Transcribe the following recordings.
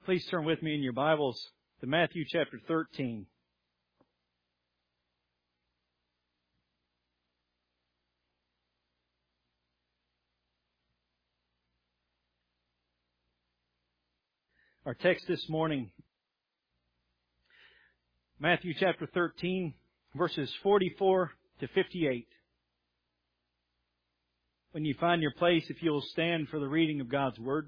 Please turn with me in your Bibles to Matthew chapter 13. Our text this morning, Matthew chapter 13, verses 44 to 58. When you find your place, if you'll stand for the reading of God's Word.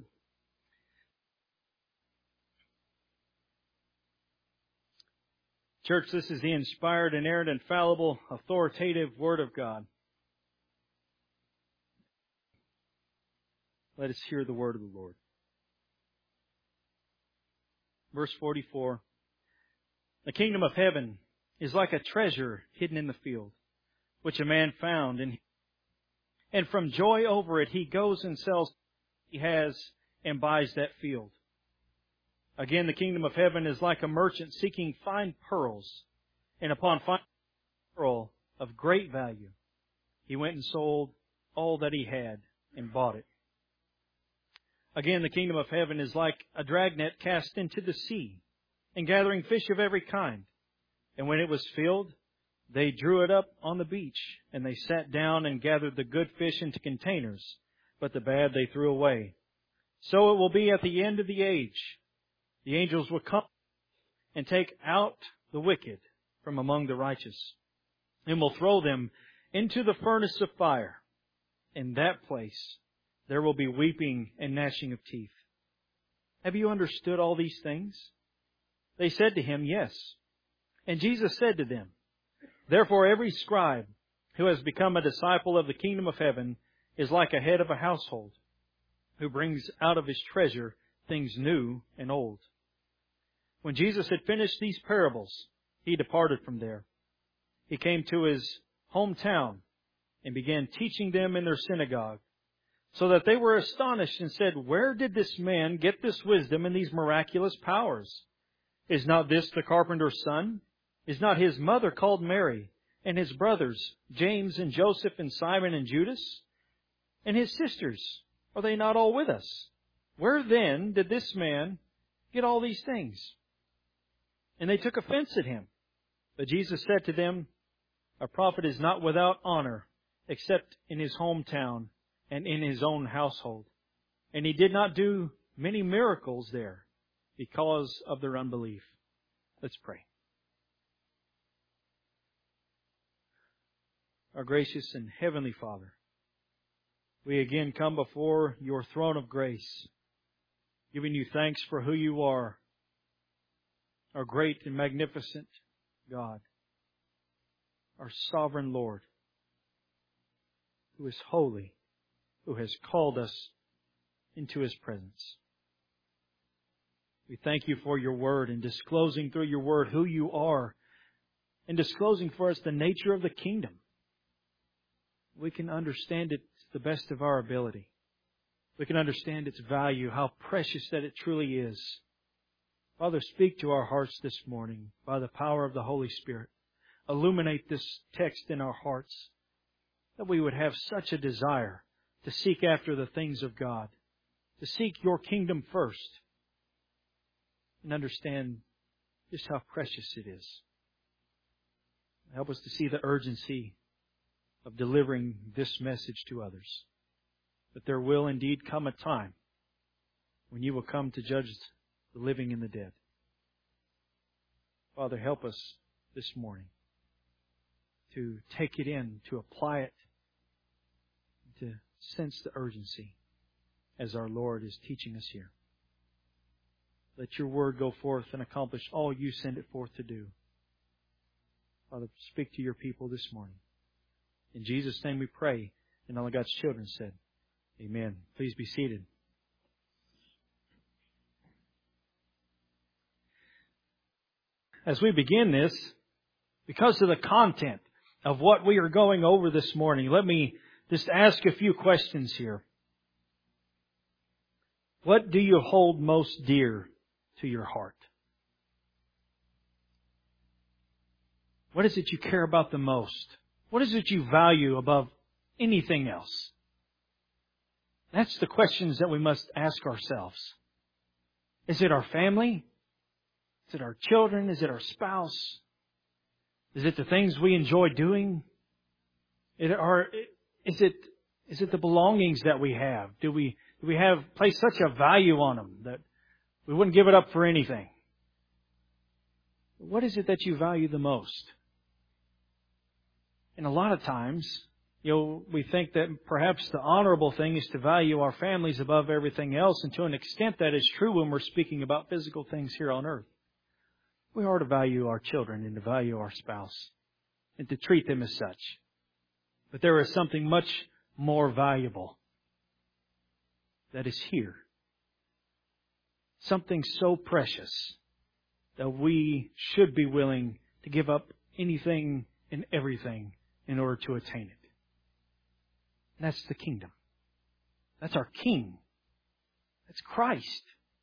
Church, this is the inspired, inerrant, infallible, authoritative Word of God. Let us hear the Word of the Lord. Verse 44. The kingdom of heaven is like a treasure hidden in the field, which a man found, and from joy over it he goes and sells what he has and buys that field. Again, the kingdom of heaven is like a merchant seeking fine pearls, and upon finding a pearl of great value, he went and sold all that he had and bought it. Again, the kingdom of heaven is like a dragnet cast into the sea and gathering fish of every kind. And when it was filled, they drew it up on the beach, and they sat down and gathered the good fish into containers, but the bad they threw away. So it will be at the end of the age. The angels will come and take out the wicked from among the righteous, and will throw them into the furnace of fire. In that place there will be weeping and gnashing of teeth. Have you understood all these things? They said to him, Yes. And Jesus said to them, Therefore every scribe who has become a disciple of the kingdom of heaven is like a head of a household, who brings out of his treasure things new and old. When Jesus had finished these parables, he departed from there. He came to his hometown and began teaching them in their synagogue, so that they were astonished and said, Where did this man get this wisdom and these miraculous powers? Is not this the carpenter's son? Is not his mother called Mary, and his brothers, James and Joseph and Simon and Judas? And his sisters, are they not all with us? Where then did this man get all these things? And they took offense at him. But Jesus said to them, A prophet is not without honor, except in his hometown and in his own household. And he did not do many miracles there because of their unbelief. Let's pray. Our gracious and heavenly Father, we again come before your throne of grace, giving you thanks for who you are, our great and magnificent God, our sovereign Lord, who is holy, who has called us into His presence. We thank you for your word and disclosing through your word who you are and disclosing for us the nature of the kingdom. We can understand it to the best of our ability. We can understand its value, how precious that it truly is. Father, speak to our hearts this morning by the power of the Holy Spirit. Illuminate this text in our hearts, that we would have such a desire to seek after the things of God, to seek your kingdom first, and understand just how precious it is. Help us to see the urgency of delivering this message to others, that there will indeed come a time when you will come to judge the living and the dead. Father, help us this morning to take it in, to apply it, to sense the urgency as our Lord is teaching us here. Let your word go forth and accomplish all you send it forth to do. Father, speak to your people this morning. In Jesus' name we pray, and all of God's children said, Amen. Please be seated. As we begin this, because of the content of what we are going over this morning, let me just ask a few questions here. What do you hold most dear to your heart? What is it you care about the most? What is it you value above anything else? That's the questions that we must ask ourselves. Is it our family? Is it our children? Is it our spouse? Is it the things we enjoy doing? Is it the belongings that we have? Do we place such a value on them that we wouldn't give it up for anything? What is it that you value the most? And a lot of times, we think that perhaps the honorable thing is to value our families above everything else, and to an extent that is true when we're speaking about physical things here on earth. We are to value our children and to value our spouse and to treat them as such. But there is something much more valuable that is here. Something so precious that we should be willing to give up anything and everything in order to attain it. And that's the kingdom. That's our King. That's Christ.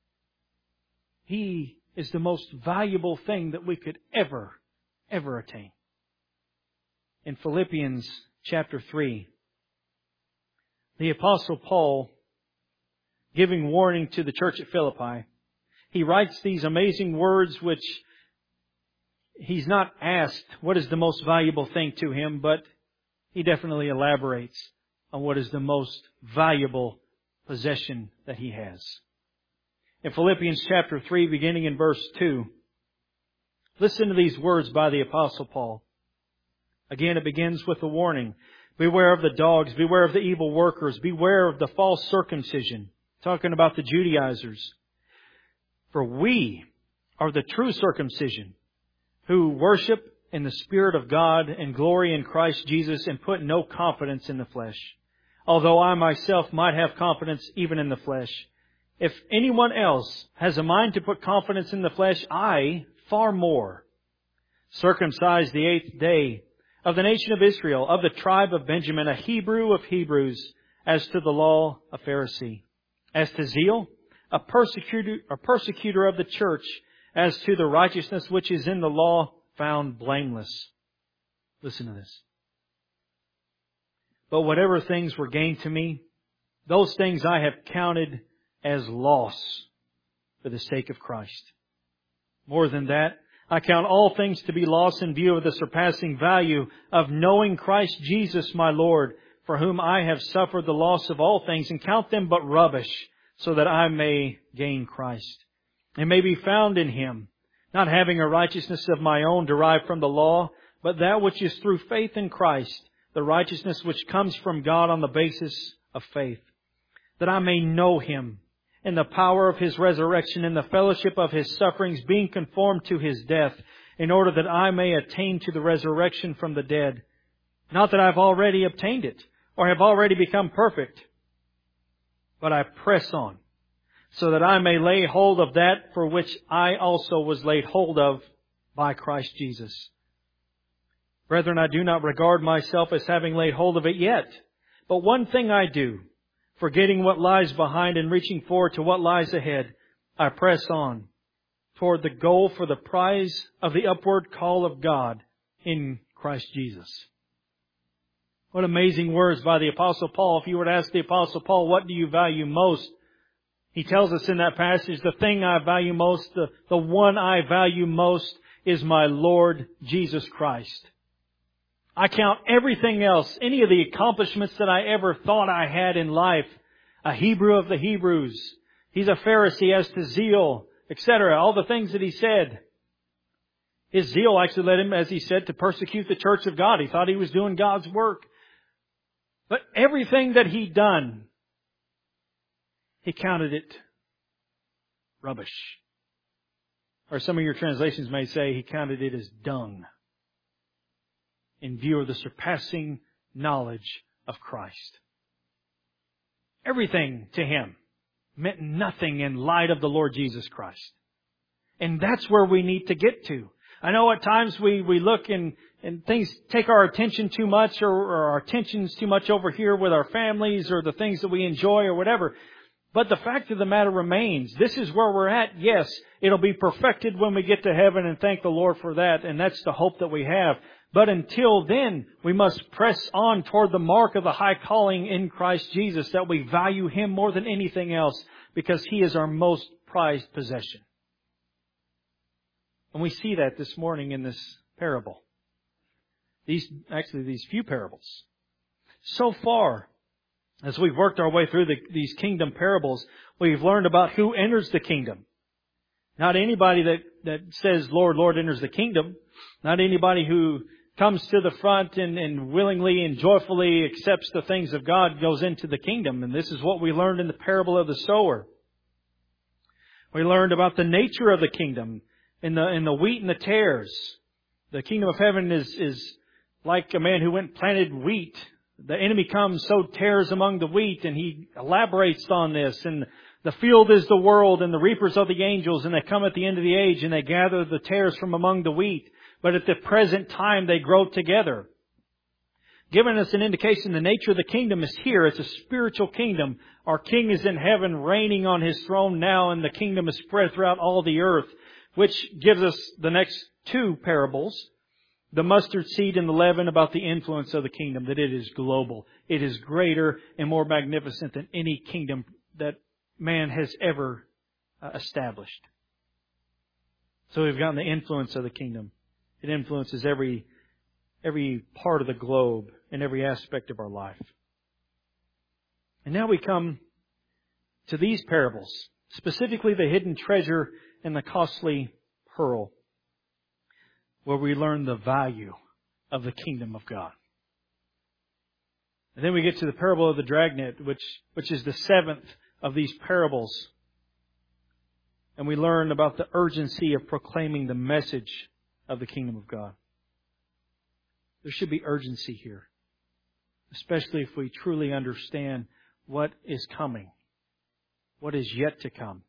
He is the most valuable thing that we could ever attain. In Philippians chapter 3, the Apostle Paul, giving warning to the church at Philippi, he writes these amazing words which he's not asked what is the most valuable thing to him, but he definitely elaborates on what is the most valuable possession that he has. In Philippians chapter 3, beginning in verse 2, listen to these words by the Apostle Paul. Again, it begins with a warning. Beware of the dogs, beware of the evil workers, beware of the false circumcision. Talking about the Judaizers. For we are the true circumcision, who worship in the Spirit of God and glory in Christ Jesus and put no confidence in the flesh. Although I myself might have confidence even in the flesh. If anyone else has a mind to put confidence in the flesh, I, far more. Circumcised the 8th day, of the nation of Israel, of the tribe of Benjamin, a Hebrew of Hebrews, as to the law, a Pharisee. As to zeal, a persecutor of the church, as to the righteousness which is in the law, found blameless. Listen to this. But whatever things were gained to me, those things I have counted as loss for the sake of Christ. More than that, I count all things to be lost in view of the surpassing value of knowing Christ Jesus my Lord, for whom I have suffered the loss of all things, and count them but rubbish, so that I may gain Christ, and may be found in Him, not having a righteousness of my own derived from the law, but that which is through faith in Christ, the righteousness which comes from God on the basis of faith, that I may know Him, in the power of His resurrection, in the fellowship of His sufferings, being conformed to His death, in order that I may attain to the resurrection from the dead. Not that I've already obtained it, or have already become perfect, but I press on, so that I may lay hold of that for which I also was laid hold of by Christ Jesus. Brethren, I do not regard myself as having laid hold of it yet, but one thing I do, forgetting what lies behind and reaching forward to what lies ahead, I press on toward the goal for the prize of the upward call of God in Christ Jesus. What amazing words by the Apostle Paul. If you were to ask the Apostle Paul, what do you value most? He tells us in that passage, the thing I value most, the one I value most is my Lord Jesus Christ. I count everything else, any of the accomplishments that I ever thought I had in life, a Hebrew of the Hebrews. He's a Pharisee as to zeal, etc. All the things that he said. His zeal actually led him, as he said, to persecute the church of God. He thought he was doing God's work. But everything that he'd done, he counted it rubbish. Or some of your translations may say he counted it as dung, in view of the surpassing knowledge of Christ. Everything to him meant nothing in light of the Lord Jesus Christ. And that's where we need to get to. I know at times we look and things take our attention too much, or our attention's too much over here with our families or the things that we enjoy or whatever. But the fact of the matter remains, this is where we're at. Yes, it'll be perfected when we get to heaven, and thank the Lord for that. And that's the hope that we have. But until then, we must press on toward the mark of the high calling in Christ Jesus, that we value Him more than anything else, because He is our most prized possession. And we see that this morning in this parable. These few parables. So far, as we've worked our way through these kingdom parables, we've learned about who enters the kingdom. Not anybody that says, Lord, Lord, enters the kingdom. Not anybody who comes to the front and willingly and joyfully accepts the things of God goes into the kingdom. And this is what we learned in the parable of the sower. We learned about the nature of the kingdom in the wheat and the tares. The kingdom of heaven is like a man who went and planted wheat. The enemy comes, so tares among the wheat, and he elaborates on this. And the field is the world, and the reapers are the angels, and they come at the end of the age, and they gather the tares from among the wheat. But at the present time, they grow together. Giving us an indication the nature of the kingdom is here. It's a spiritual kingdom. Our King is in heaven, reigning on His throne now, and the kingdom is spread throughout all the earth, which gives us the next two parables. The mustard seed and the leaven, about the influence of the kingdom, that it is global. It is greater and more magnificent than any kingdom that man has ever established. So we've gotten the influence of the kingdom. It influences every part of the globe and every aspect of our life. And now we come to these parables, specifically the hidden treasure and the costly pearl, where we learn the value of the kingdom of God. And then we get to the parable of the dragnet, which is the seventh of these parables. And we learn about the urgency of proclaiming the message of the kingdom of God. There should be urgency here, especially if we truly understand what is coming, what is yet to come.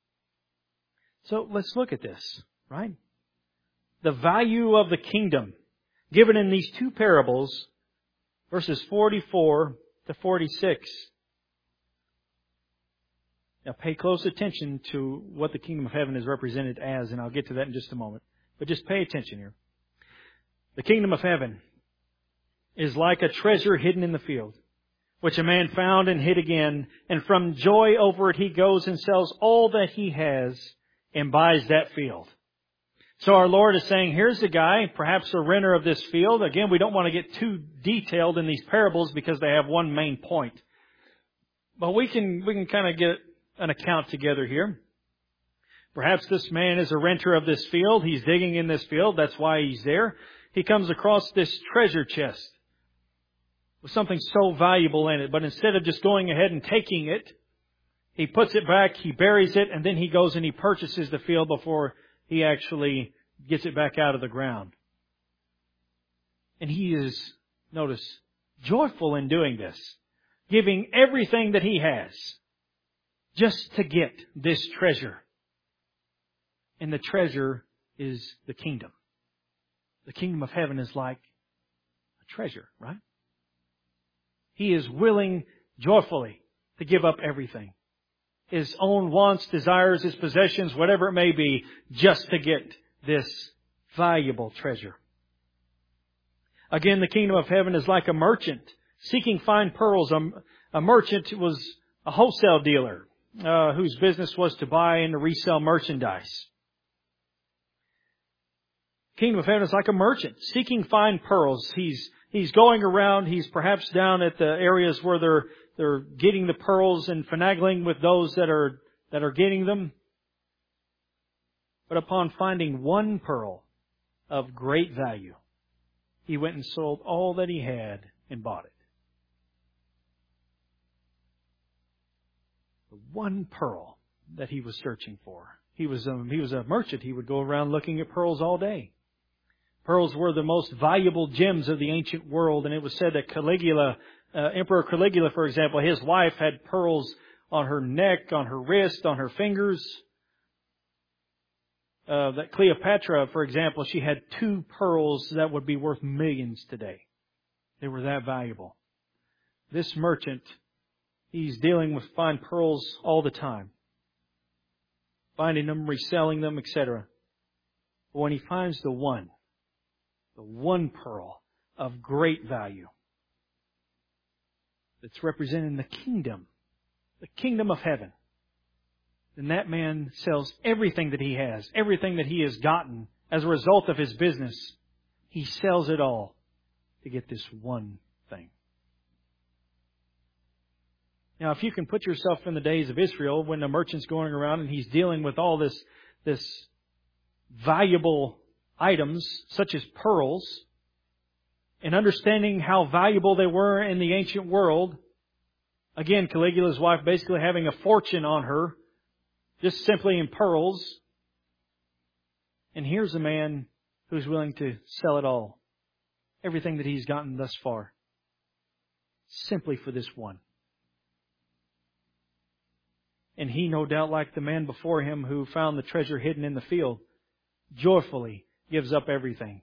So let's look at this, right? The value of the kingdom given in these two parables, verses 44 to 46. Now pay close attention to what the kingdom of heaven is represented as, and I'll get to that in just a moment. But just pay attention here. The kingdom of heaven is like a treasure hidden in the field, which a man found and hid again, and from joy over it he goes and sells all that he has and buys that field. So our Lord is saying, here's a guy, perhaps a renter of this field. Again, we don't want to get too detailed in these parables because they have one main point. But we can kind of get an account together here. Perhaps this man is a renter of this field. He's digging in this field. That's why he's there. He comes across this treasure chest with something so valuable in it. But instead of just going ahead and taking it, he puts it back, he buries it, and then he goes and he purchases the field before he actually gets it back out of the ground. And he is, notice, joyful in doing this, giving everything that he has just to get this treasure. And the treasure is the kingdom. The kingdom of heaven is like a treasure, right? He is willing joyfully to give up everything. His own wants, desires, his possessions, whatever it may be, just to get this valuable treasure. Again, the kingdom of heaven is like a merchant seeking fine pearls. A merchant was a wholesale dealer whose business was to buy and to resell merchandise. Kingdom of heaven is like a merchant seeking fine pearls. He's going around. He's perhaps down at the areas where they're getting the pearls and finagling with those that are getting them. But upon finding one pearl of great value, he went and sold all that he had and bought it. The one pearl that he was searching for. He was a merchant. He would go around looking at pearls all day. Pearls were the most valuable gems of the ancient world, and it was said that Caligula, Emperor Caligula, for example, his wife had pearls on her neck, on her wrist, on her fingers. That Cleopatra, for example, she had 2 pearls that would be worth millions today. They were that valuable. This merchant, he's dealing with fine pearls all the time, finding them, reselling them, etc. But when he finds the one pearl of great value that's representing the kingdom of heaven, then that man sells everything that he has, everything that he has gotten as a result of his business. He sells it all to get this one thing. Now, if you can put yourself in the days of Israel, when the merchant's going around and he's dealing with all this valuable items, such as pearls, and understanding how valuable they were in the ancient world. Again, Caligula's wife basically having a fortune on her, just simply in pearls. And here's a man who's willing to sell it all, everything that he's gotten thus far, simply for this one. And he, no doubt, like the man before him who found the treasure hidden in the field, joyfully gives up everything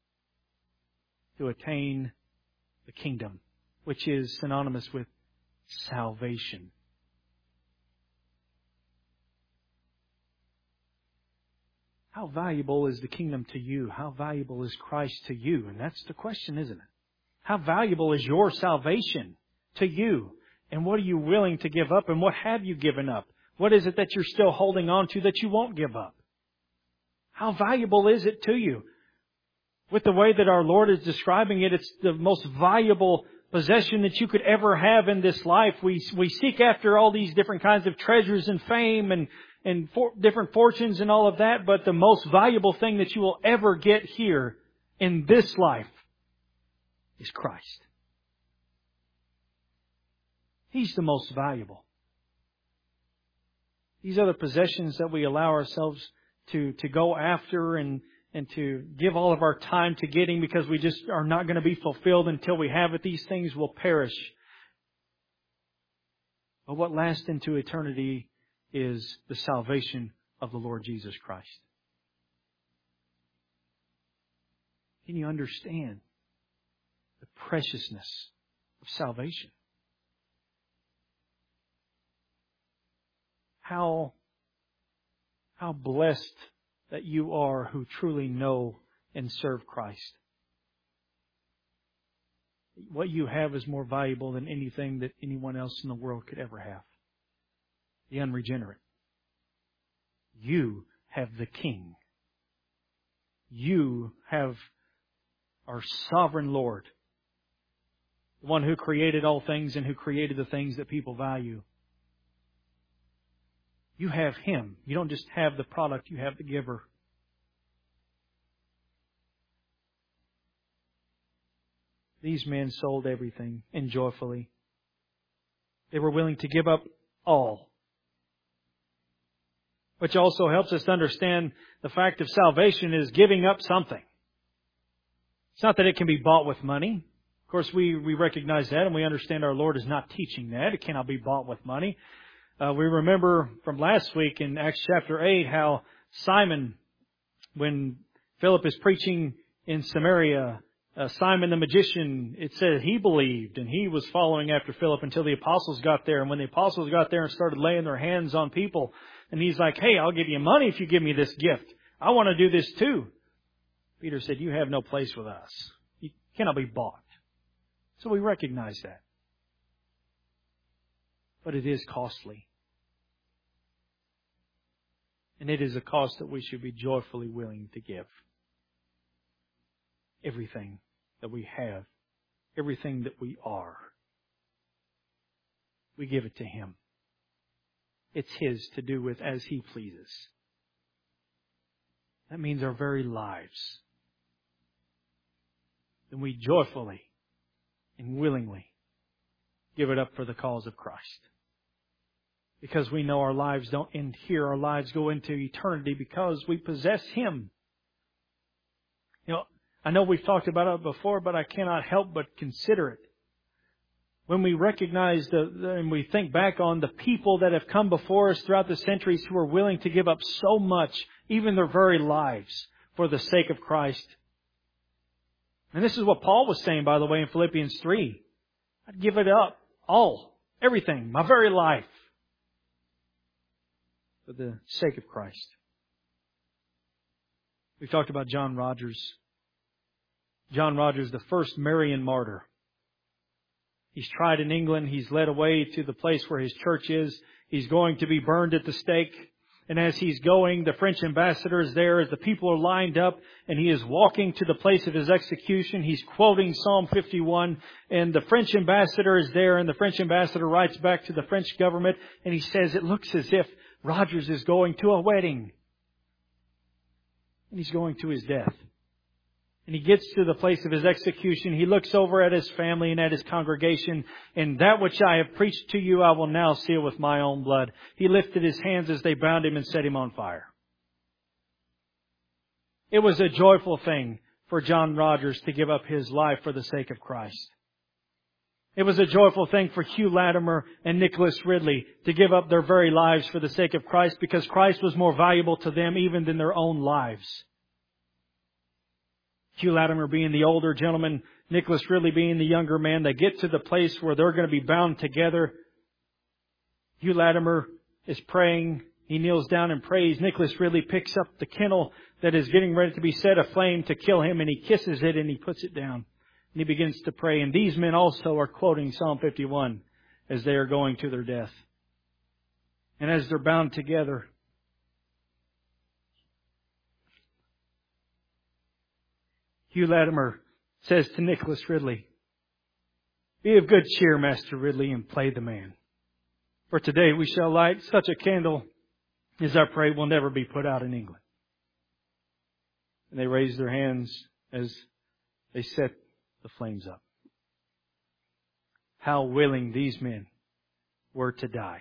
to attain the kingdom, which is synonymous with salvation. How valuable is the kingdom to you? How valuable is Christ to you? And that's the question, isn't it? How valuable is your salvation to you? And what are you willing to give up? And what have you given up? What is it that you're still holding on to that you won't give up? How valuable is it to you? With the way that our Lord is describing it, it's the most valuable possession that you could ever have in this life. We seek after all these different kinds of treasures and fame and different fortunes and all of that, but the most valuable thing that you will ever get here in this life is Christ. He's the most valuable. These are the possessions that we allow ourselves to go after and to give all of our time to getting because we just are not going to be fulfilled until we have it. These things will perish. But what lasts into eternity is the salvation of the Lord Jesus Christ. Can you understand the preciousness of salvation? How blessed that you are who truly know and serve Christ. What you have is more valuable than anything that anyone else in the world could ever have. The unregenerate. You have the King. You have our sovereign Lord. The one who created all things and who created the things that people value. You have Him. You don't just have the product, you have the giver. These men sold everything and joyfully. They were willing to give up all. Which also helps us to understand the fact of salvation is giving up something. It's not that it can be bought with money. Of course, we recognize that and we understand our Lord is not teaching that. It cannot be bought with money. We remember from last week in Acts chapter 8 how Simon, when Philip is preaching in Samaria, Simon the magician, it said he believed and he was following after Philip until the apostles got there. And when the apostles got there and started laying their hands on people, and he's like, hey, I'll give you money if you give me this gift. I want to do this too. Peter said, you have no place with us. You cannot be bought. So we recognize that. But it is costly. And it is a cost that we should be joyfully willing to give. Everything that we have, everything that we are, we give it to Him. It's His to do with as He pleases. That means our very lives. Then we joyfully and willingly give it up for the cause of Christ. Because we know our lives don't end here. Our lives go into eternity because we possess Him. You know, I know we've talked about it before, but I cannot help but consider it. When we recognize and we think back on the people that have come before us throughout the centuries who are willing to give up so much, even their very lives, for the sake of Christ. And this is what Paul was saying, by the way, in Philippians 3. I'd give it up, all, everything, my very life, for the sake of Christ. We've talked about John Rogers. John Rogers, the first Marian martyr. He's tried in England. He's led away to the place where his church is. He's going to be burned at the stake. And as he's going, the French ambassador is there as the people are lined up, and he is walking to the place of his execution. He's quoting Psalm 51, and the French ambassador is there, and the French ambassador writes back to the French government, and he says, it looks as if Rogers is going to a wedding. And he's going to his death. And he gets to the place of his execution. He looks over at his family and at his congregation. And that which I have preached to you, I will now seal with my own blood. He lifted his hands as they bound him and set him on fire. It was a joyful thing for John Rogers to give up his life for the sake of Christ. It was a joyful thing for Hugh Latimer and Nicholas Ridley to give up their very lives for the sake of Christ, because Christ was more valuable to them even than their own lives. Hugh Latimer being the older gentleman, Nicholas Ridley being the younger man. They get to the place where they're going to be bound together. Hugh Latimer is praying. He kneels down and prays. Nicholas Ridley picks up the kennel that is getting ready to be set aflame to kill him, and he kisses it and he puts it down. And he begins to pray. And these men also are quoting Psalm 51 as they are going to their death. And as they're bound together, Hugh Latimer says to Nicholas Ridley, be of good cheer, Master Ridley, and play the man. For today we shall light such a candle as I pray will never be put out in England. And they raise their hands as they set the flames up. How willing these men were to die.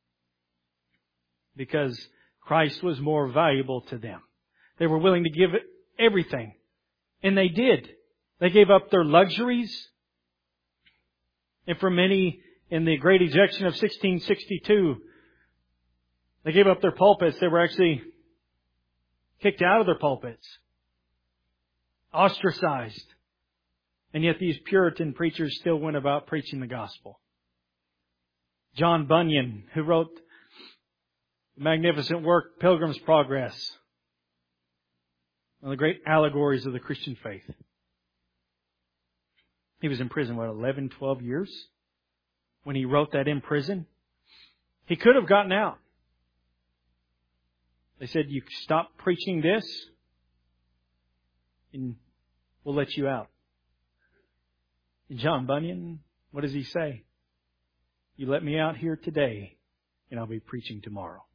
Because Christ was more valuable to them. They were willing to give everything. And they did. They gave up their luxuries. And for many, in the Great Ejection of 1662, they gave up their pulpits. They were actually kicked out of their pulpits. Ostracized. And yet these Puritan preachers still went about preaching the gospel. John Bunyan, who wrote the magnificent work, Pilgrim's Progress, one of the great allegories of the Christian faith. He was in prison, 11, 12 years? When he wrote that in prison. He could have gotten out. They said, you stop preaching this, and we'll let you out. And John Bunyan, what does he say? You let me out here today, and I'll be preaching tomorrow.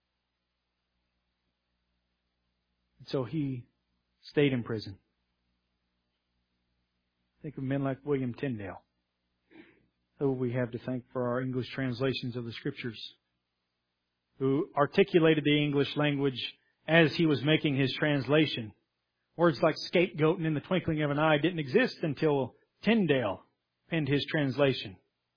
And so he stayed in prison. Think of men like William Tyndale, who we have to thank for our English translations of the Scriptures, who articulated the English language as he was making his translation. Words like scapegoat and in the twinkling of an eye didn't exist until Tyndale penned his translation.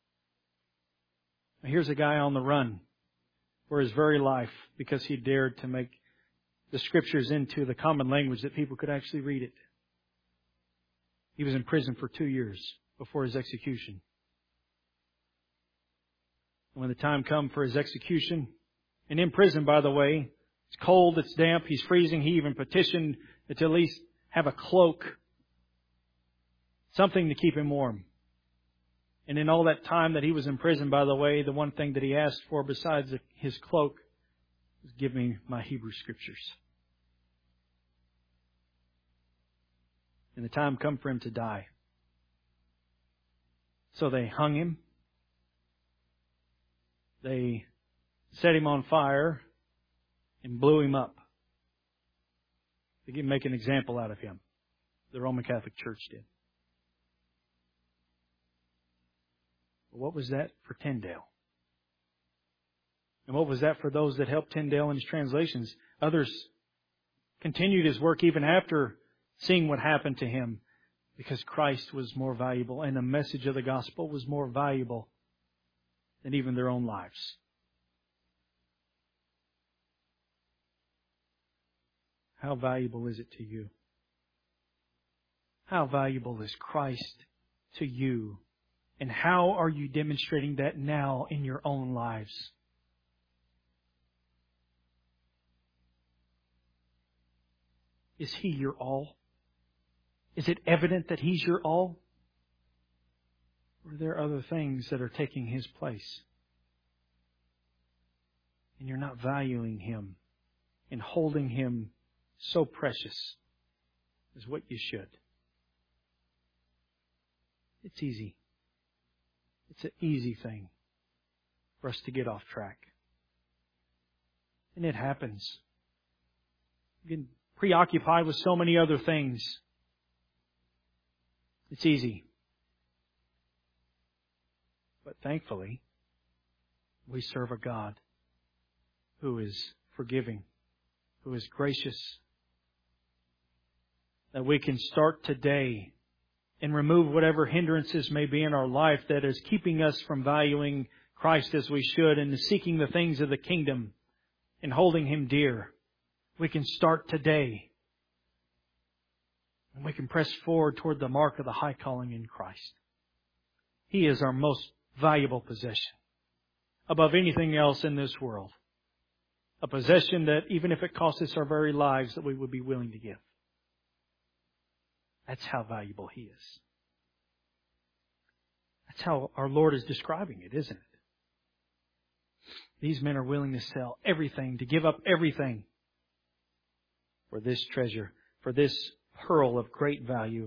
Now here's a guy on the run for his very life because he dared to make the Scriptures into the common language that people could actually read it. He was in prison for 2 years before his execution. When the time come for his execution, and in prison, by the way, it's cold, it's damp, he's freezing. He even petitioned to at least have a cloak, something to keep him warm. And in all that time that he was in prison, by the way, the one thing that he asked for besides his cloak was, give me my Hebrew Scriptures. And the time come for him to die. So they hung him. They set him on fire and blew him up. They could make an example out of him. The Roman Catholic Church did. But what was that for Tyndale? And what was that for those that helped Tyndale in his translations? Others continued his work even after seeing what happened to him, because Christ was more valuable and the message of the gospel was more valuable than even their own lives. How valuable is it to you? How valuable is Christ to you? And how are you demonstrating that now in your own lives? Is He your all? Is it evident that He's your all? Or are there other things that are taking His place? and you're not valuing Him and holding Him so precious as what you should. It's easy. It's an easy thing for us to get off track. And it happens. We get preoccupied with so many other things. It's easy. But thankfully, we serve a God who is forgiving, who is gracious, that we can start today and remove whatever hindrances may be in our life that is keeping us from valuing Christ as we should and seeking the things of the kingdom and holding Him dear. We can start today. And we can press forward toward the mark of the high calling in Christ. He is our most valuable possession above anything else in this world. A possession that even if it costs us our very lives, that we would be willing to give. That's how valuable He is. That's how our Lord is describing it, isn't it? These men are willing to sell everything, to give up everything for this treasure, for this pearl of great value.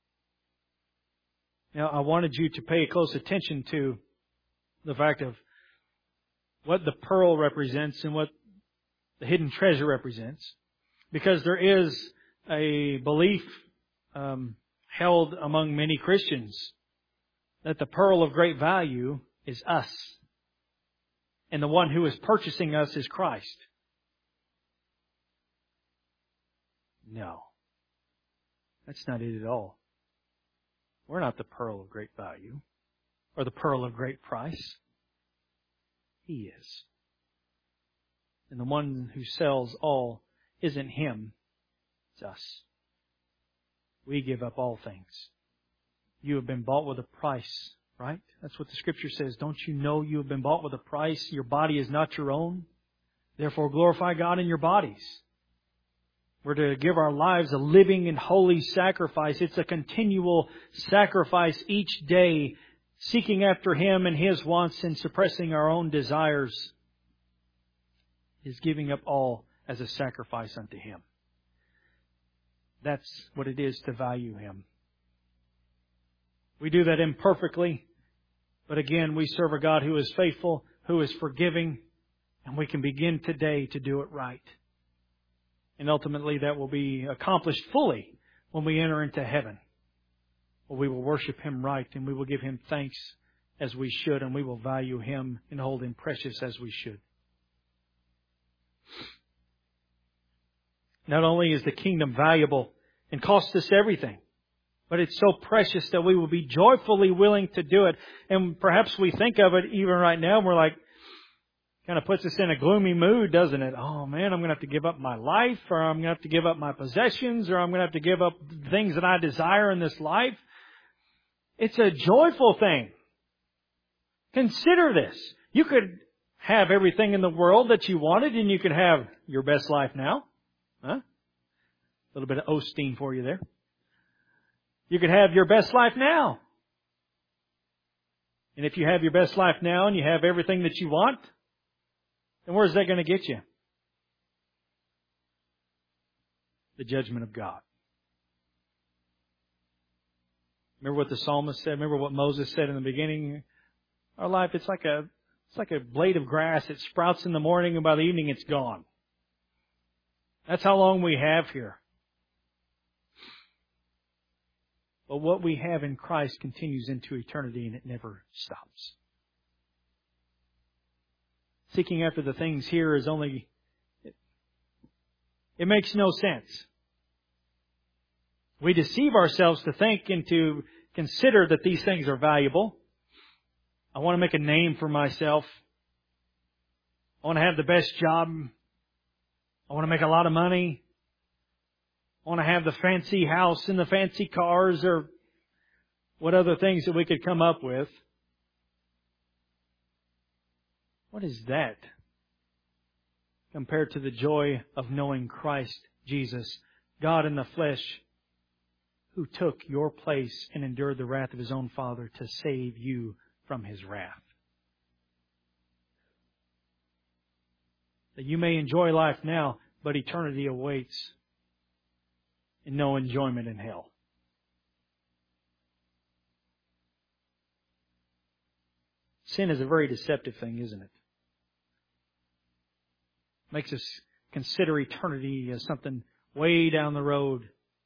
Now, I wanted you to pay close attention to the fact of what the pearl represents and what the hidden treasure represents. Because there is a belief held among many Christians that the pearl of great value is us. And the one who is purchasing us is Christ. No. That's not it at all. We're not the pearl of great value or the pearl of great price. He is. And the one who sells all isn't Him. It's us. We give up all things. You have been bought with a price, right? That's what the Scripture says. Don't you know you have been bought with a price? Your body is not your own. Therefore, glorify God in your bodies. We're to give our lives a living and holy sacrifice. It's a continual sacrifice each day, seeking after Him and His wants and suppressing our own desires. Is giving up all as a sacrifice unto Him. That's what it is to value Him. We do that imperfectly, but again, we serve a God who is faithful, who is forgiving, and we can begin today to do it right. And ultimately that will be accomplished fully when we enter into heaven. Well, we will worship Him right and we will give Him thanks as we should, and we will value Him and hold Him precious as we should. Not only is the kingdom valuable and costs us everything, but it's so precious that we will be joyfully willing to do it. And perhaps we think of it even right now and we're like, kind of puts us in a gloomy mood, doesn't it? Oh man, I'm going to have to give up my life, or I'm going to have to give up my possessions, or I'm going to have to give up things that I desire in this life. It's a joyful thing. Consider this. You could have everything in the world that you wanted, and you could have your best life now. Huh? A little bit of Osteen for you there. You could have your best life now. And if you have your best life now and you have everything that you want, then where's that going to get you? The judgment of God. Remember what the psalmist said? Remember what Moses said in the beginning? Our life, it's like a blade of grass. It sprouts in the morning and by the evening it's gone. That's how long we have here. But what we have in Christ continues into eternity and it never stops. Seeking after the things here is only... It makes no sense. We deceive ourselves to think and to consider that these things are valuable. I want to make a name for myself. I want to have the best job. I want to make a lot of money. I want to have the fancy house and the fancy cars, or what other things that we could come up with. What is that compared to the joy of knowing Christ Jesus, God in the flesh, who took your place and endured the wrath of His own Father to save you from His wrath? that you may enjoy life now, but eternity awaits and no enjoyment in hell. Sin is a very deceptive thing, isn't it? Makes us consider eternity as something way down the road.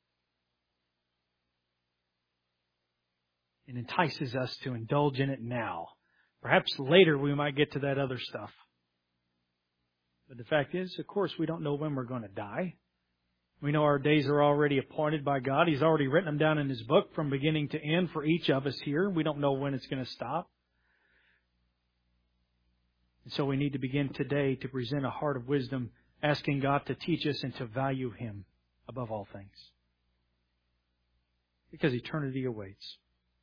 And entices us to indulge in it now. Perhaps later we might get to that other stuff. But the fact is, of course, we don't know when we're going to die. We know our days are already appointed by God. He's already written them down in His book from beginning to end for each of us here. We don't know when it's going to stop. And so we need to begin today to present a heart of wisdom, asking God to teach us and to value Him above all things. Because eternity awaits.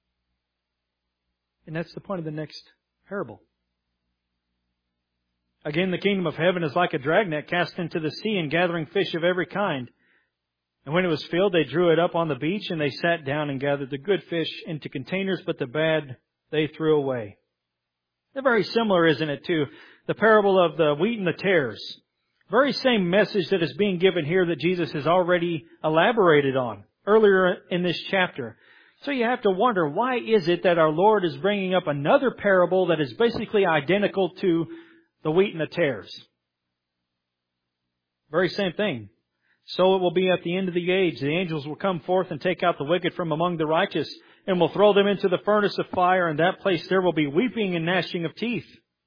And that's the point of the next parable. Again, the kingdom of heaven is like a dragnet cast into the sea and gathering fish of every kind. And when it was filled, they drew it up on the beach, and they sat down and gathered the good fish into containers, but the bad they threw away. They're very similar, isn't it, to the parable of the wheat and the tares. Very same message that is being given here that Jesus has already elaborated on earlier in this chapter. So you have to wonder, why is it that our Lord is bringing up another parable that is basically identical to the wheat and the tares? Very same thing. So it will be at the end of the age. The angels will come forth and take out the wicked from among the righteous, and will throw them into the furnace of fire. In that place there will be weeping and gnashing of teeth.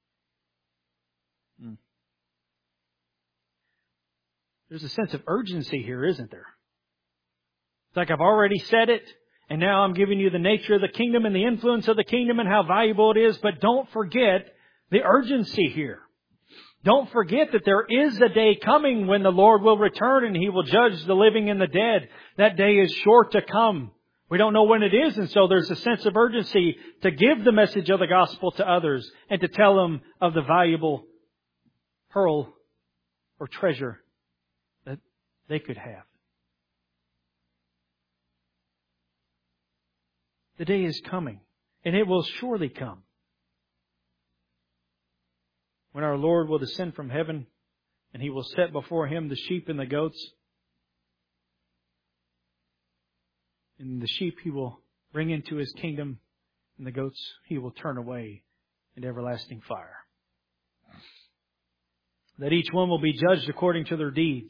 There's a sense of urgency here, isn't there? It's like I've already said it, and now I'm giving you the nature of the kingdom and the influence of the kingdom and how valuable it is. But don't forget the urgency here. Don't forget that there is a day coming when the Lord will return and He will judge the living and the dead. That day is sure to come. We don't know when it is, and so there's a sense of urgency to give the message of the gospel to others and to tell them of the valuable pearl or treasure that they could have. The day is coming, and it will surely come, when our Lord will descend from heaven and He will set before Him the sheep and the goats. And the sheep He will bring into His kingdom, and the goats He will turn away into everlasting fire. That each one will be judged according to their deeds.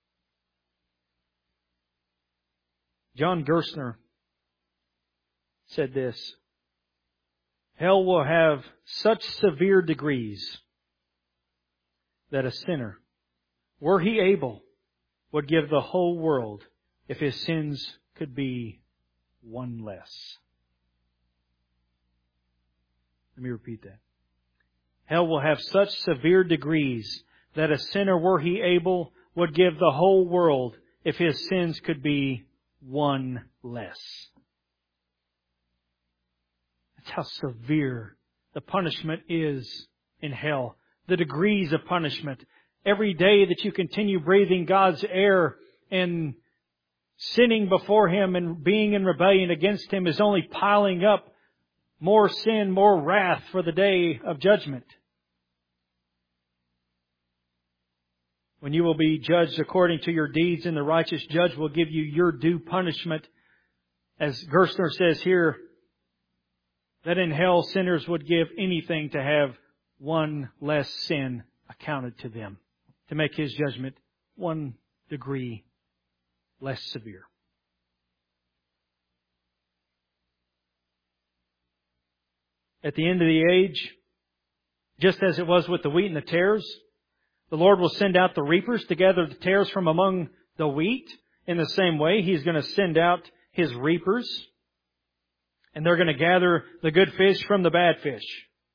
John Gerstner said this: hell will have such severe degrees that a sinner, were he able, would give the whole world if his sins could be one less. Let me repeat that. Hell will have such severe degrees that a sinner, were he able, would give the whole world if his sins could be one less. That's how severe the punishment is in hell. The degrees of punishment. Every day that you continue breathing God's air and sinning before Him and being in rebellion against Him is only piling up more sin, more wrath for the day of judgment. When you will be judged according to your deeds, and the righteous judge will give you your due punishment. As Gerstner says here, that in hell sinners would give anything to have one less sin accounted to them, to make His judgment 1 degree less severe. At the end of the age, just as it was with the wheat and the tares, the Lord will send out the reapers to gather the tares from among the wheat. In the same way, He's going to send out His reapers, and they're going to gather the good fish from the bad fish.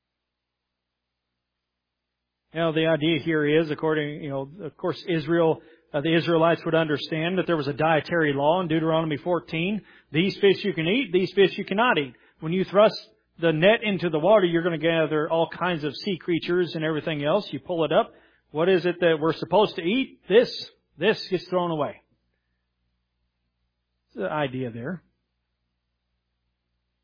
Now, the idea here is, according, of course, Israel, the Israelites would understand that there was a dietary law in Deuteronomy 14. These fish you can eat, these fish you cannot eat. When you thrust the net into the water, you're going to gather all kinds of sea creatures and everything else. You pull it up. What is it that we're supposed to eat? This gets thrown away. That's the idea there.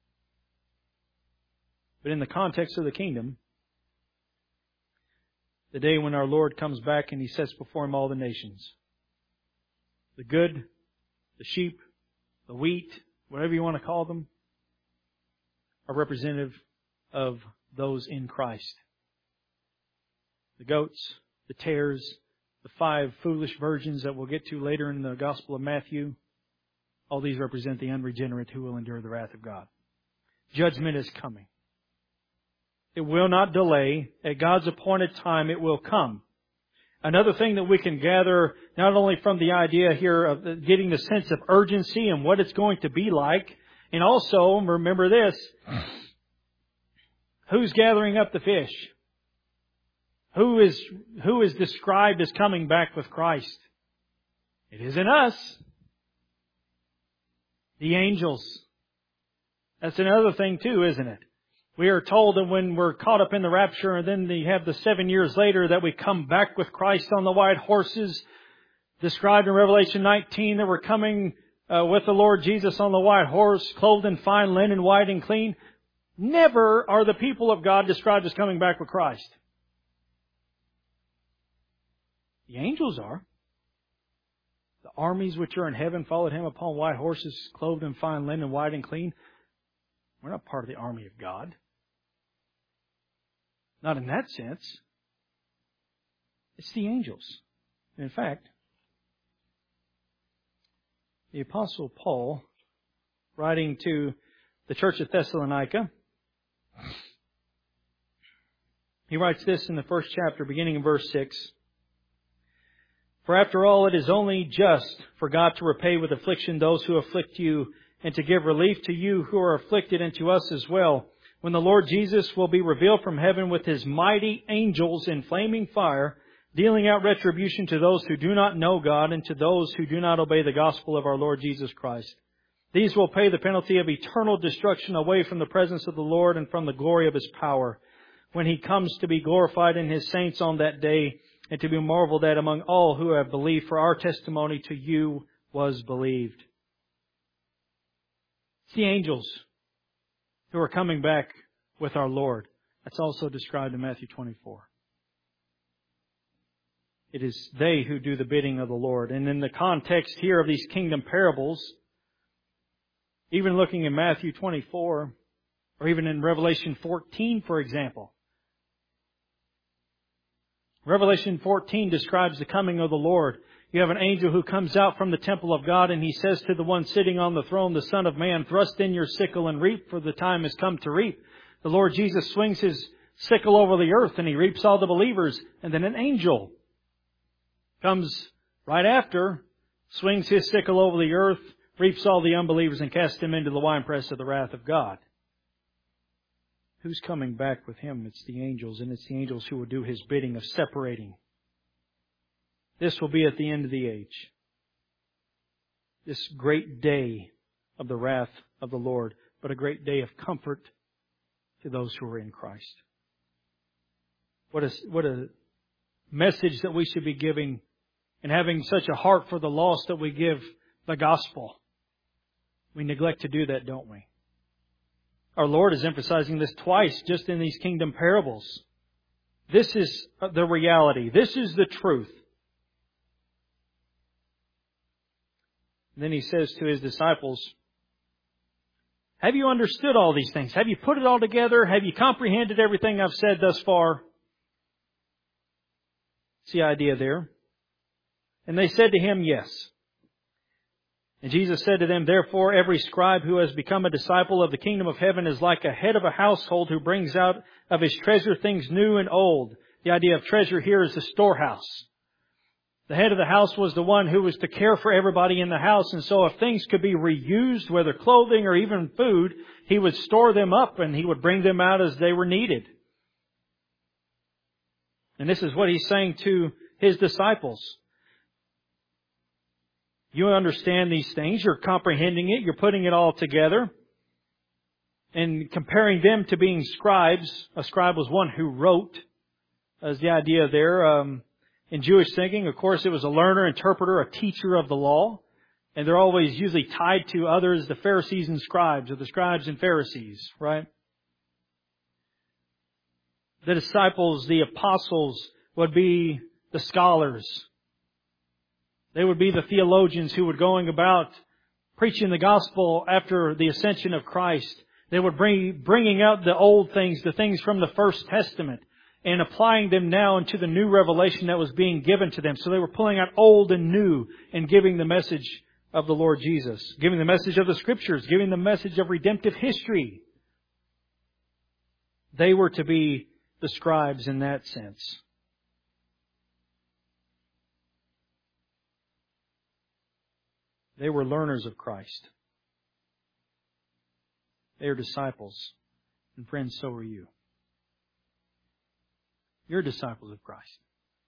But in the context of the kingdom, the day when our Lord comes back and He sets before Him all the nations. The good, the sheep, the wheat, whatever you want to call them, are representative of those in Christ. The goats, the tares, the 5 foolish virgins that we'll get to later in the Gospel of Matthew, all these represent the unregenerate who will endure the wrath of God. Judgment is coming. It will not delay. At God's appointed time, it will come. Another thing that we can gather, not only from the idea here of getting the sense of urgency and what it's going to be like, and also, remember this, who's gathering up the fish? Who is described as coming back with Christ? It isn't us. The angels. That's another thing too, isn't it? We are told that when we're caught up in the rapture and then you have the 7 years later that we come back with Christ on the white horses, described in Revelation 19 that we're coming with the Lord Jesus on the white horse, clothed in fine linen, white and clean. Never are the people of God described as coming back with Christ. The angels are. The armies which are in heaven followed Him upon white horses, clothed in fine linen, white and clean. We're not part of the army of God. Not in that sense. It's the angels. In fact, the Apostle Paul, writing to the church of Thessalonica, he writes this in the first chapter, beginning in verse 6. For after all, it is only just for God to repay with affliction those who afflict you, and to give relief to you who are afflicted, and to us as well, when the Lord Jesus will be revealed from heaven with His mighty angels in flaming fire, dealing out retribution to those who do not know God and to those who do not obey the gospel of our Lord Jesus Christ. These will pay the penalty of eternal destruction away from the presence of the Lord and from the glory of His power, when He comes to be glorified in His saints on that day, and to be marveled at among all who have believed, for our testimony to you was believed. It's the angels who are coming back with our Lord. That's also described in Matthew 24. It is they who do the bidding of the Lord. And in the context here of these kingdom parables, even looking in Matthew 24, or even in Revelation 14, for example, Revelation 14 describes the coming of the Lord. You have an angel who comes out from the temple of God, and he says to the one sitting on the throne, the Son of Man, thrust in your sickle and reap, for the time has come to reap. The Lord Jesus swings His sickle over the earth, and He reaps all the believers. And then an angel comes right after, swings his sickle over the earth, reaps all the unbelievers, and casts them into the winepress of the wrath of God. Who's coming back with Him? It's the angels, and it's the angels who will do His bidding of separating. This will be at the end of the age. This great day of the wrath of the Lord, but a great day of comfort to those who are in Christ. What a message that we should be giving, and having such a heart for the lost that we give the gospel. We neglect to do that, don't we? Our Lord is emphasizing this twice just in these kingdom parables. This is the reality. This is the truth. And then He says to His disciples, have you understood all these things? Have you put it all together? Have you comprehended everything I've said thus far? It's the idea there. And they said to Him, yes. And Jesus said to them, therefore, every scribe who has become a disciple of the kingdom of heaven is like a head of a household who brings out of his treasure things new and old. The idea of treasure here is the storehouse. The head of the house was the one who was to care for everybody in the house. And so if things could be reused, whether clothing or even food, he would store them up and he would bring them out as they were needed. And this is what He's saying to His disciples. You understand these things. You're comprehending it. You're putting it all together. And comparing them to being scribes. A scribe was one who wrote, as the idea there. In Jewish thinking, of course, it was a learner, interpreter, a teacher of the law. And they're always usually tied to others, the Pharisees and scribes, or the scribes and Pharisees, right? The disciples, the apostles, would be the scholars. They would be the theologians who would going about preaching the gospel after the ascension of Christ. They would bringing out the old things, the things from the First Testament, and applying them now into the new revelation that was being given to them. So they were pulling out old and new and giving the message of the Lord Jesus, giving the message of the Scriptures, giving the message of redemptive history. They were to be the scribes in that sense. They were learners of Christ. They are disciples. And friends, so are you. You're disciples of Christ.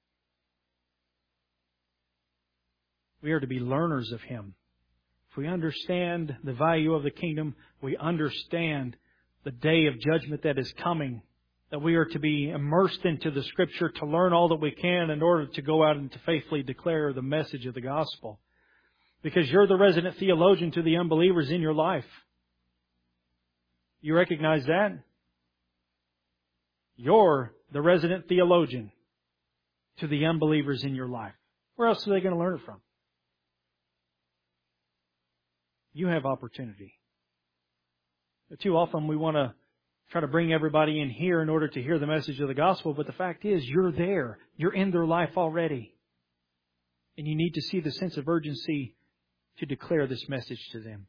We are to be learners of Him. If we understand the value of the kingdom, we understand the day of judgment that is coming, that we are to be immersed into the Scripture to learn all that we can in order to go out and to faithfully declare the message of the gospel. Because you're the resident theologian to the unbelievers in your life. You recognize that? You're the resident theologian to the unbelievers in your life. Where else are they going to learn it from? You have opportunity. But too often we want to try to bring everybody in here in order to hear the message of the gospel, but the fact is, you're there. You're in their life already. And you need to see the sense of urgency to declare this message to them.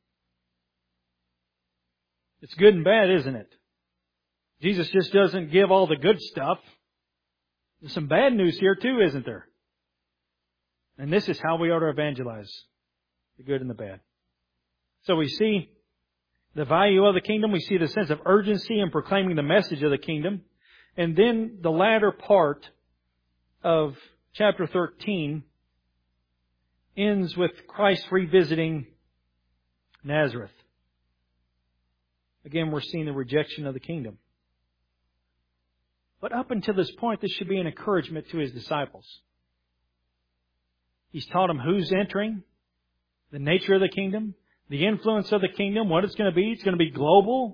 It's good and bad, isn't it? Jesus just doesn't give all the good stuff. There's some bad news here too, isn't there? And this is how we ought to evangelize the good and the bad. So we see the value of the kingdom. We see the sense of urgency in proclaiming the message of the kingdom. And then the latter part of chapter 13 ends with Christ revisiting Nazareth. Again, we're seeing the rejection of the kingdom. But up until this point, this should be an encouragement to His disciples. He's taught them who's entering, the nature of the kingdom, the influence of the kingdom, what it's going to be. It's going to be global.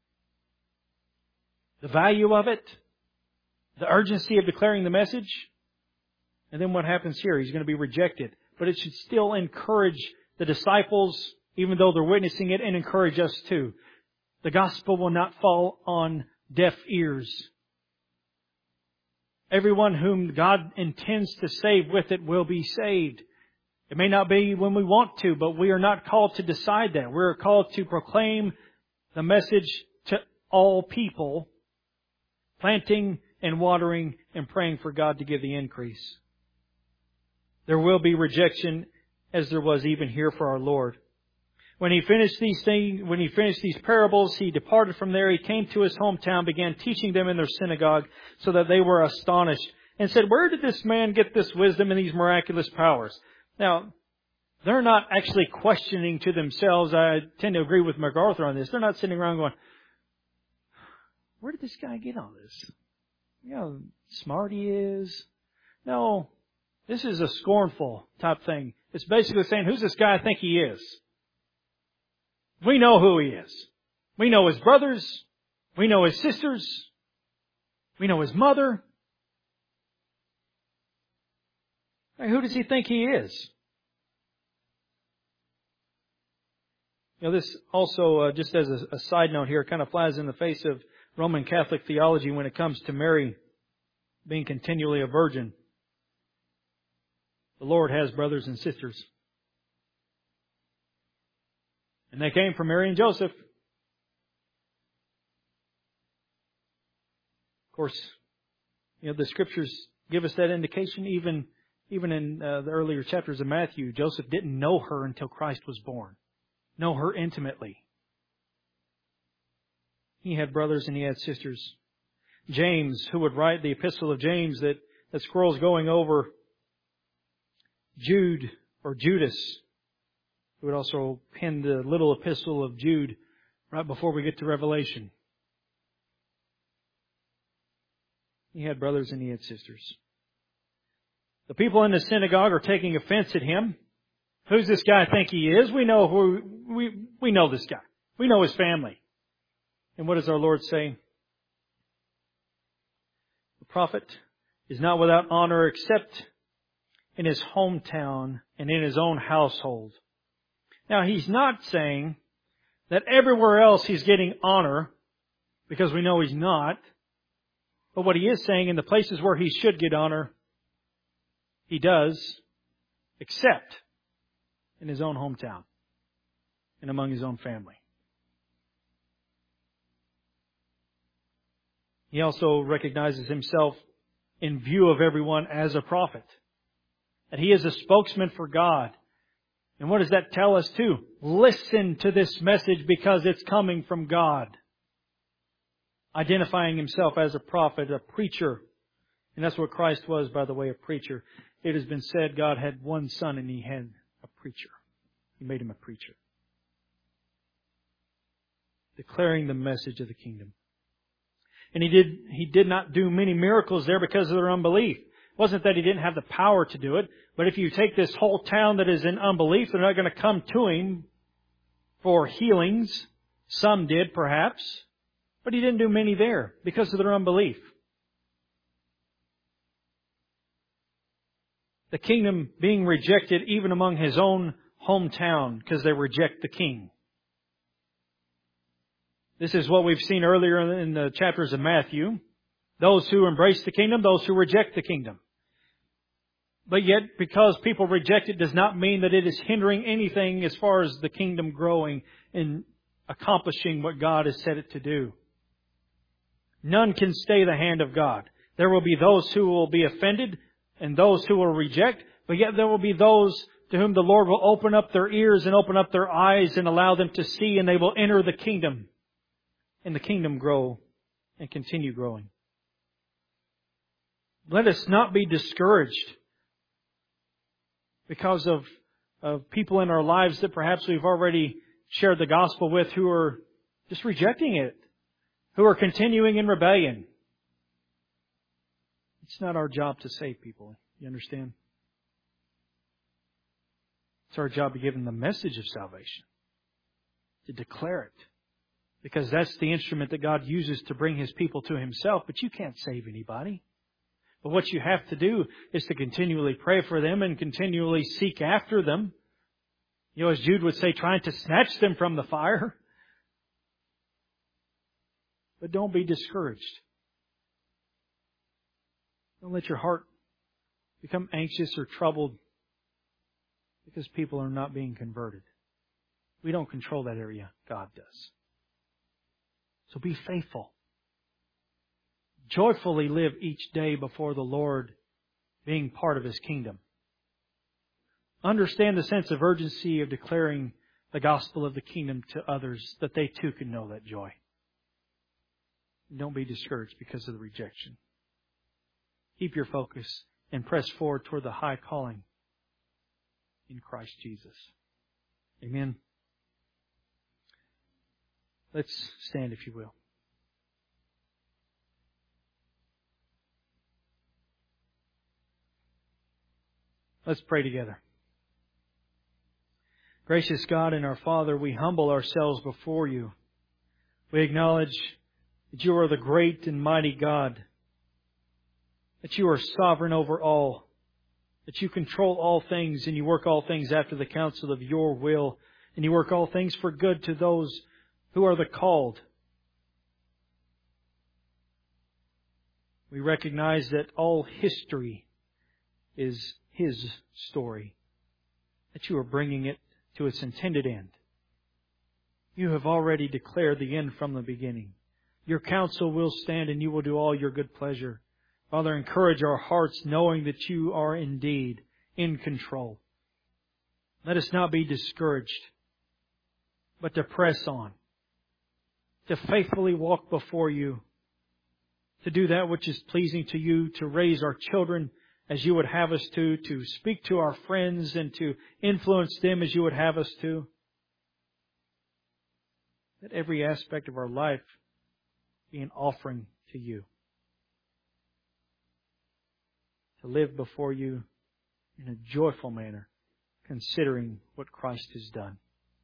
The value of it. The urgency of declaring the message. And then what happens here? He's going to be rejected. But it should still encourage the disciples, even though they're witnessing it, and encourage us too. The gospel will not fall on deaf ears. Everyone whom God intends to save with it will be saved. It may not be when we want to, but we are not called to decide that. We're called to proclaim the message to all people, planting and watering and praying for God to give the increase. There will be rejection, as there was even here for our Lord. When He finished these things, when He finished these parables, He departed from there. He came to His hometown, began teaching them in their synagogue, so that they were astonished, and said, "Where did this man get this wisdom and these miraculous powers?" Now, they're not actually questioning to themselves. I tend to agree with MacArthur on this. They're not sitting around going, "Where did this guy get all this? You know how smart he is?" No, this is a scornful type thing. It's basically saying, who's this guy I think he is? We know who he is. We know his brothers. We know his sisters. We know his mother. Who does he think he is? You know, this also, just as a side note here, kind of flies in the face of Roman Catholic theology when it comes to Mary being continually a virgin. The Lord has brothers and sisters. And they came from Mary and Joseph. Of course, you know, the Scriptures give us that indication. Even in the earlier chapters of Matthew, Joseph didn't know her until Christ was born. Know her intimately. He had brothers and he had sisters. James, who would write the epistle of James that scrolls going over Jude or Judas, who would also pen the little epistle of Jude right before we get to Revelation. He had brothers and he had sisters. The people in the synagogue are taking offense at him. Who's this guy think he is? We know we know this guy. We know his family. And what does our Lord say? The prophet is not without honor except in his hometown and in his own household. Now, he's not saying that everywhere else he's getting honor, because we know he's not. But what he is saying, in the places where he should get honor, he does, except in his own hometown and among his own family. He also recognizes himself in view of everyone as a prophet. That he is a spokesman for God. And what does that tell us too? Listen to this message because it's coming from God. Identifying himself as a prophet, a preacher. And that's what Christ was, by the way, a preacher. It has been said God had one son and he had a preacher. He made him a preacher. Declaring the message of the kingdom. And he did not do many miracles there because of their unbelief. It wasn't that he didn't have the power to do it, but if you take this whole town that is in unbelief, they're not going to come to him for healings. Some did, perhaps. But he didn't do many there because of their unbelief. The kingdom being rejected even among his own hometown because they reject the king. This is what we've seen earlier in the chapters of Matthew. Those who embrace the kingdom, those who reject the kingdom. But yet, because people reject it does not mean that it is hindering anything as far as the kingdom growing and accomplishing what God has set it to do. None can stay the hand of God. There will be those who will be offended and those who will reject, but yet there will be those to whom the Lord will open up their ears and open up their eyes and allow them to see, and they will enter the kingdom. And the kingdom grow and continue growing. Let us not be discouraged because of people in our lives that perhaps we've already shared the gospel with who are just rejecting it, who are continuing in rebellion. It's not our job to save people. You understand? It's our job to give them the message of salvation, to declare it. Because that's the instrument that God uses to bring His people to Himself. But you can't save anybody. But what you have to do is to continually pray for them and continually seek after them. You know, as Jude would say, trying to snatch them from the fire. But don't be discouraged. Don't let your heart become anxious or troubled because people are not being converted. We don't control that area. God does. So be faithful. Joyfully live each day before the Lord, being part of His kingdom. Understand the sense of urgency of declaring the gospel of the kingdom to others, that they too can know that joy. Don't be discouraged because of the rejection. Keep your focus and press forward toward the high calling in Christ Jesus. Amen. Let's stand, if you will. Let's pray together. Gracious God and our Father, we humble ourselves before You. We acknowledge that You are the great and mighty God, that You are sovereign over all, that You control all things and You work all things after the counsel of Your will, and You work all things for good to those who are the called. We recognize that all history is His story, that You are bringing it to its intended end. You have already declared the end from the beginning. Your counsel will stand and You will do all Your good pleasure. Father, encourage our hearts knowing that You are indeed in control. Let us not be discouraged, but to press on, to faithfully walk before You, to do that which is pleasing to You, to raise our children as You would have us to speak to our friends and to influence them as You would have us to. Let every aspect of our life be an offering to You. To live before You in a joyful manner, considering what Christ has done.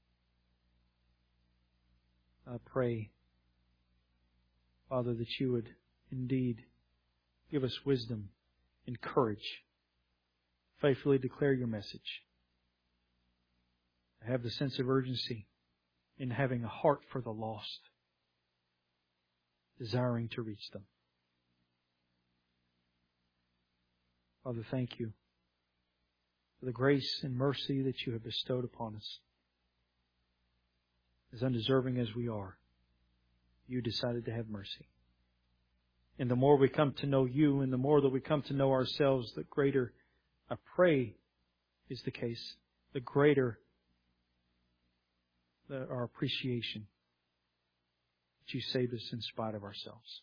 I pray, Father, that You would indeed give us wisdom and courage. Faithfully declare your message. Have the sense of urgency in having a heart for the lost, desiring to reach them. Father, thank you for the grace and mercy that you have bestowed upon us. As undeserving as we are, you decided to have mercy. And the more we come to know you and the more that we come to know ourselves, the greater, I pray, is the case, the greater our appreciation that you saved us in spite of ourselves.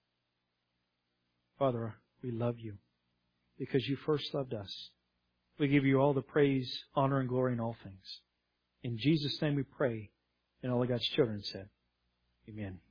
Father, we love you because you first loved us. We give you all the praise, honor, and glory in all things. In Jesus' name we pray, and all of God's children said, Amen.